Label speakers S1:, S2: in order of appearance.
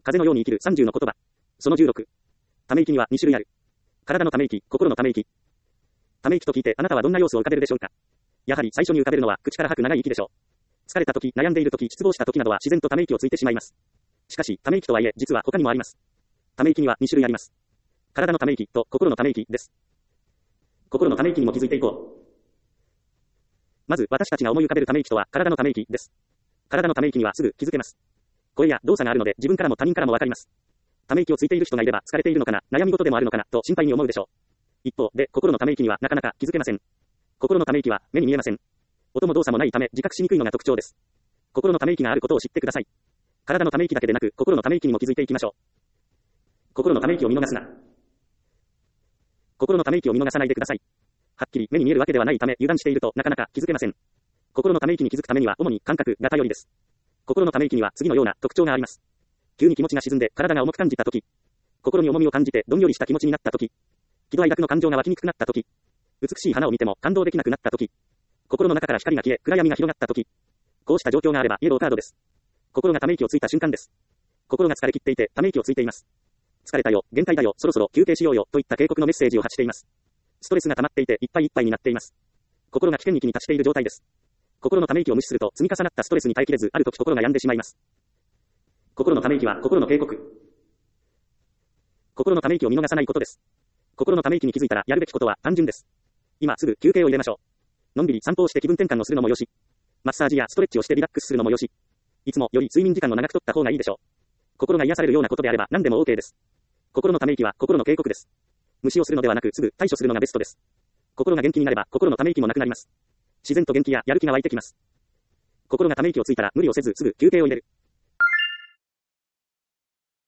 S1: 風のように生きる30の言葉。その16。ため息には2種類ある。体のため息、心のため息。ため息と聞いてあなたはどんな様子を浮かべるでしょうか。やはり最初に浮かべるのは口から吐く長い息でしょう。疲れた時、悩んでいる時、失望した時などは自然とため息をついてしまいます。しかし、ため息とはいえ、実は他にもあります。ため息には2種類あります。体のため息と心のため息です。心のため息にも気づいていこう。まず、私たちが思い浮かべるため息とは体のため息です。体のため息にはすぐ気づけます。声や動作があるので、自分からも他人からもわかります。ため息をついている人がいれば、疲れているのかな、悩み事でもあるのかな、と心配に思うでしょう。一方で、心のため息にはなかなか気づけません。心のため息は目に見えません。音も動作もないため自覚しにくいのが特徴です。心のため息があることを知ってください。体のため息だけでなく、心のため息にも気づいていきましょう。心のため息を見逃すな。心のため息を見逃さないでください。はっきり目に見えるわけではないため油断しているとなかなか気づけません。心のため息に気づくためには主に感覚が頼りです。心のため息には次のような特徴があります。急に気持ちが沈んで体が重く感じたとき、心に重みを感じてどんよりした気持ちになったとき、喜怒哀楽の感情が湧きにくくなったとき、美しい花を見ても感動できなくなったとき、心の中から光が消え暗闇が広がったとき、こうした状況があればイエローカードです。心がため息をついた瞬間です。心が疲れ切っていてため息をついています。疲れたよ、限界だよ、そろそろ休憩しようよといった警告のメッセージを発しています。ストレスが溜まっていていっぱいいっぱいになっています。心が危険域に達している状態です。心のため息を無視すると積み重なったストレスに耐えきれずある時心が病んでしまいます。心のため息は心の警告。心のため息を見逃さないことです。心のため息に気づいたらやるべきことは単純です。今すぐ休憩を入れましょう。のんびり散歩をして気分転換をするのもよし、マッサージやストレッチをしてリラックスするのもよし、いつもより睡眠時間を長くとった方がいいでしょう。心が癒されるようなことであれば何でも OK です。心のため息は心の警告です。無視をするのではなくすぐ対処するのがベストです。心が元気になれば心のため息もなくなります。自然と元気ややる気が湧いてきます。心がため息をついたら無理をせずすぐ休憩を入れる。